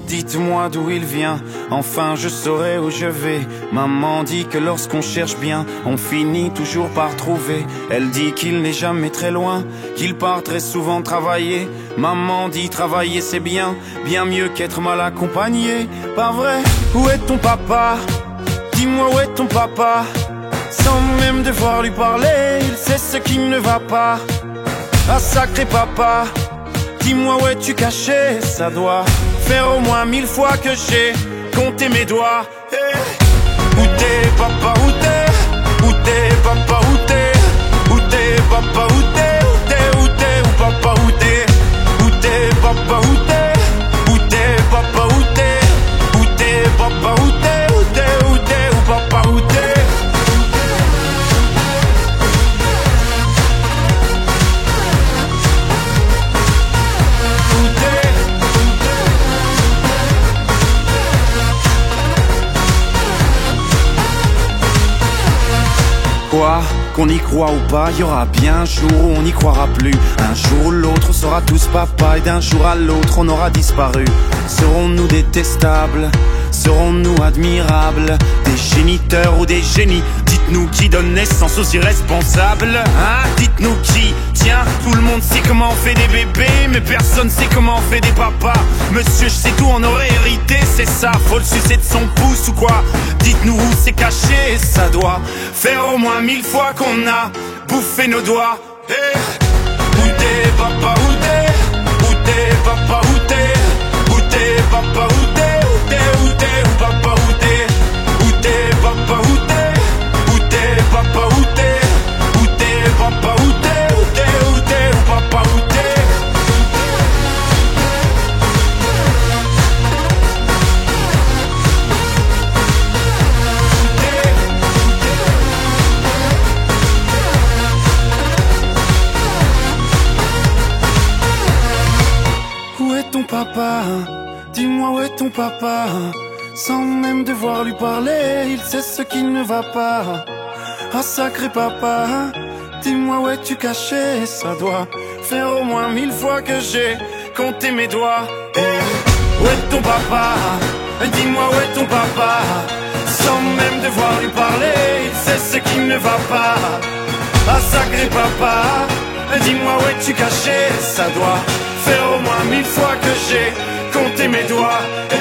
dites-moi d'où il vient, enfin je saurai où je vais. Maman dit que lorsqu'on cherche bien, on finit toujours par trouver. Elle dit qu'il n'est jamais très loin, qu'il part très souvent travailler. Maman dit travailler c'est bien, bien mieux qu'être mal accompagné. Pas vrai? Où est ton papa? Dis-moi où est ton papa? Sans même devoir lui parler, il sait ce qui ne va pas. Ah sacré papa, dis-moi où es-tu caché? Ça doit faire au moins 1000 fois que j'ai compté mes doigts. Hey. Où t'es papa, où t'es? Où t'es papa, où t'es? Où t'es papa, où t'es? Où t'es, où t'es, où papa, où t'es? Où t'es papa, où t'es? Où t'es papa, où t'es? Où t'es papa, où t'es? Où t'es, où t'es, où papa, où t'es? Quoi, qu'on y croit ou pas, y aura bien un jour où on n'y croira plus. Un jour ou l'autre on sera tous papa, et d'un jour à l'autre on aura disparu. Serons-nous détestables? Serons-nous admirables? Des géniteurs ou des génies? Dites-nous qui donne naissance aux irresponsables, hein? Dites-nous qui? Tiens, tout le monde sait comment on fait des bébés, mais personne sait comment on fait des papas. Monsieur, je sais tout, on aurait hérité, c'est ça. Faut le sucer de son pouce ou quoi? Dites-nous où c'est caché, ça doit faire au moins 1000 fois qu'on a bouffé nos doigts. Hey. Où t'es papa, où t'es? Où t'es papa, où t'es? Où t'es papa, où t'es? Où t'es, où t'es, où papa, où t'es? Où t'es papa, où t'es? Où t'es papa, où t'es? Où t'es papa, où t'es? Où t'es, où t'es, où papa, où t'es? Où est ton papa? Dis-moi où est ton papa? Sans même devoir lui parler, il sait ce qui ne va pas. Ah sacré papa, dis-moi où es-tu caché? Ça doit faire au moins 1000 fois que j'ai compté mes doigts. Hey. Où est ton papa? Dis-moi où est ton papa? Sans même devoir lui parler, il sait ce qui ne va pas. Ah sacré papa, dis-moi où es-tu caché? Ça doit faire au moins 1000 fois que j'ai compté mes doigts.